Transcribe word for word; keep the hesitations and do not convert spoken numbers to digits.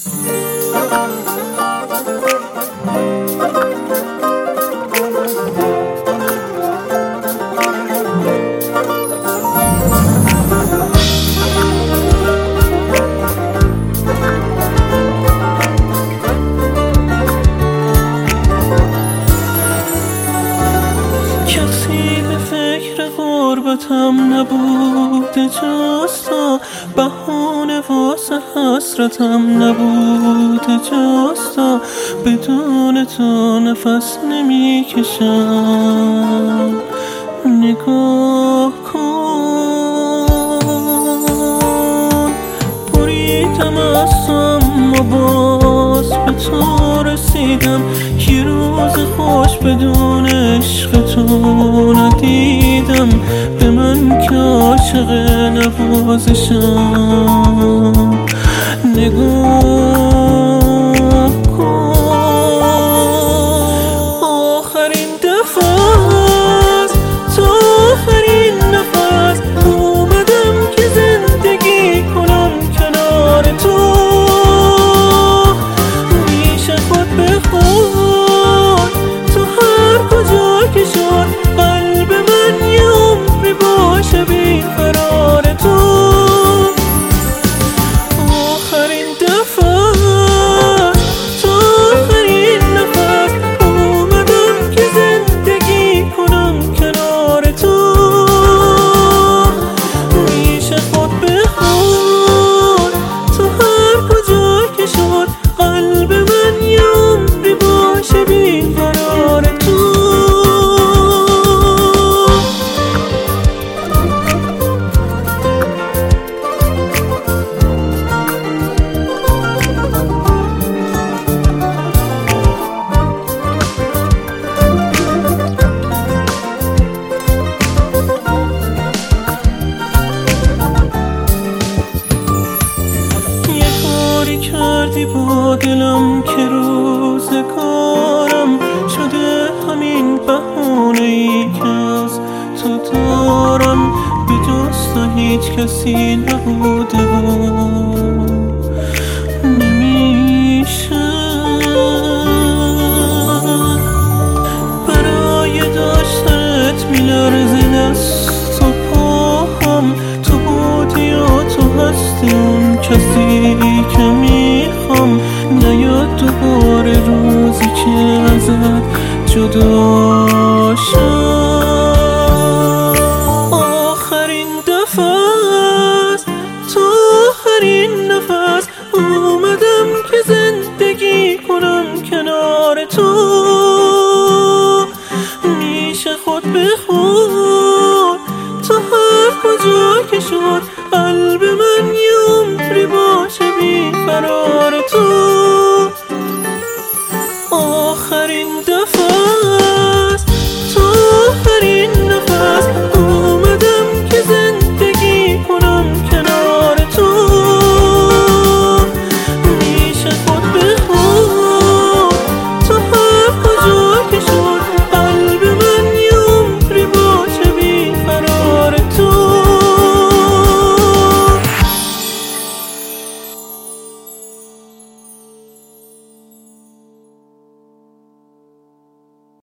غربتم نبوده جز تو، بهانه واسه حسرتم نبوده جز تو. بدون تو نفس نمیکشم. نگاه کن بریدم از اما باز به تو رسیدم. یه روز خوش بدون عشق تو ندیدم. به من که عاشق نوازشم. نگاه کن آخرین دفعه است، تا آخرین نفس اومدم که زندگی کنم کنار تو. میشه خود به خود تو هر کجا که شد قلب من یه عمری باشه بی قرار تو. آخرین دفعه تا آخرین نفس اومدم که زندگی کنم کنار تو. میشه خود به خود تو هر کجا که شد قلب من یه عمری باشه بی قرار تو. کردی با دلم که روزگارم شده همین بهونه ای که از تو دارم. به جز تو هیچ کسی نبوده و نمیشه برای داشتنت میلرزه دست و پاهم. تو بودی و تو هستی اون کسی که میخوام. نیاد دوباره روزی که ازت جدا شم. آخرین دفعه است تا آخرین نفس اومدم که زندگی کنم کنار تو.